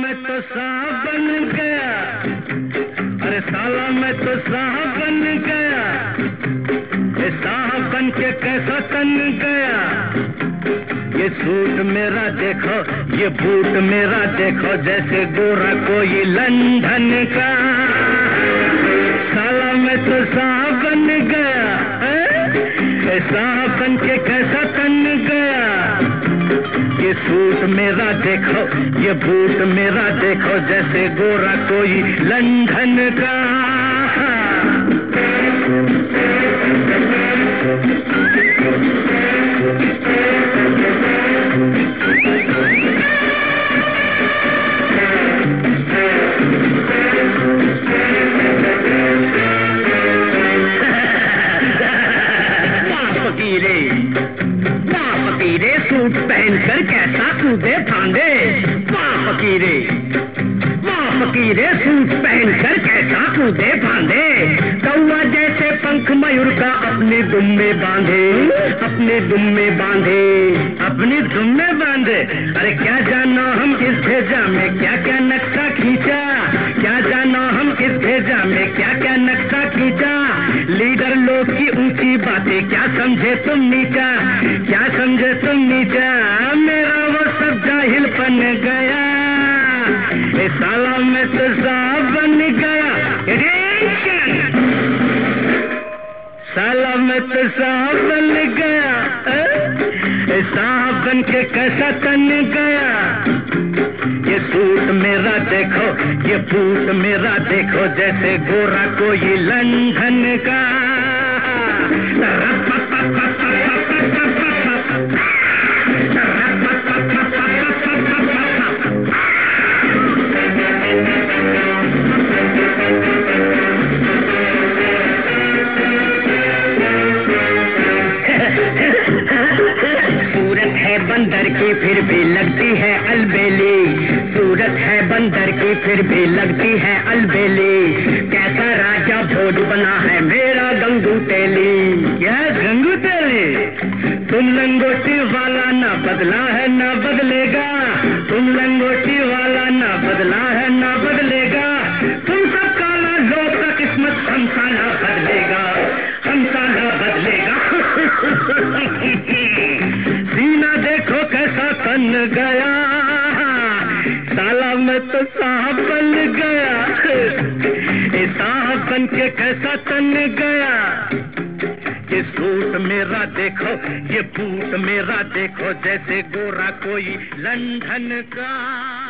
मैं तो साहब बन गया, अरे साला मैं तो साहब बन गया, ये साहब बन के कैसा तन गया। ये सूट मेरा देखो, ये बूट मेरा देखो, जैसे गोरा कोई लंदन का। साला मैं तो साहब बन गया, ये साहब बन के कैसा तन गया। ये सूट मेरा देखो, ये बूट मेरा देखो, जैसे गोरा कोई लंदन का। फकीरे सूट पहनकर कैसा कूदे फांदे, वाह फकीरे, वाह फकीरे सूट पहनकर कैसा कूदे फांदे। कौआ जैसे पंख मयूर का अपने दुम में बांधे, अपने दुम में बांधे, अपनी दुम में बांधे। अरे क्या जाना हम इस भेजा में क्या क्या नक्शा खींचा, क्या जाना हम इस भेजा में क्या क्या नक्शा खींचा। लीडर लोग की ऊंची बातें क्या समझे तुम नीचा, क्या समझे तुम नीचा। मेरा वो सब जाहिल बन गया, ए साला मैं तो साहब बन गया। साला मैं तो साहब बन गया, ए साहब बन के कैसा तन गया। ये सूट मेरा देखो, ये बूट मेरा देखो, जैसे गोरा कोई लंदन का। सूरत है बंदर की फिर भी लगती है अलबेली, सूरत है बंदर की फिर भी लगती है अलबेली। कैसा राजा भोज बना है मेरा गंगू तेली। क्या गंगू तेली, तुम लंगोटी वाला ना बदला है ना बदलेगा, तुम लंगोटी वाला ना बदला है ना बदलेगा। तुम सब काला लोग का किस्मत हमसा ना बदलेगा, हमसा ना बदलेगा। सीना देखो कैसा तन गया, साला मैं तो साहब बन गया, ये साहब बन के कैसा तन गया। ये सूट मेरा देखो, ये बूट मेरा देखो, जैसे गोरा कोई लंदन का।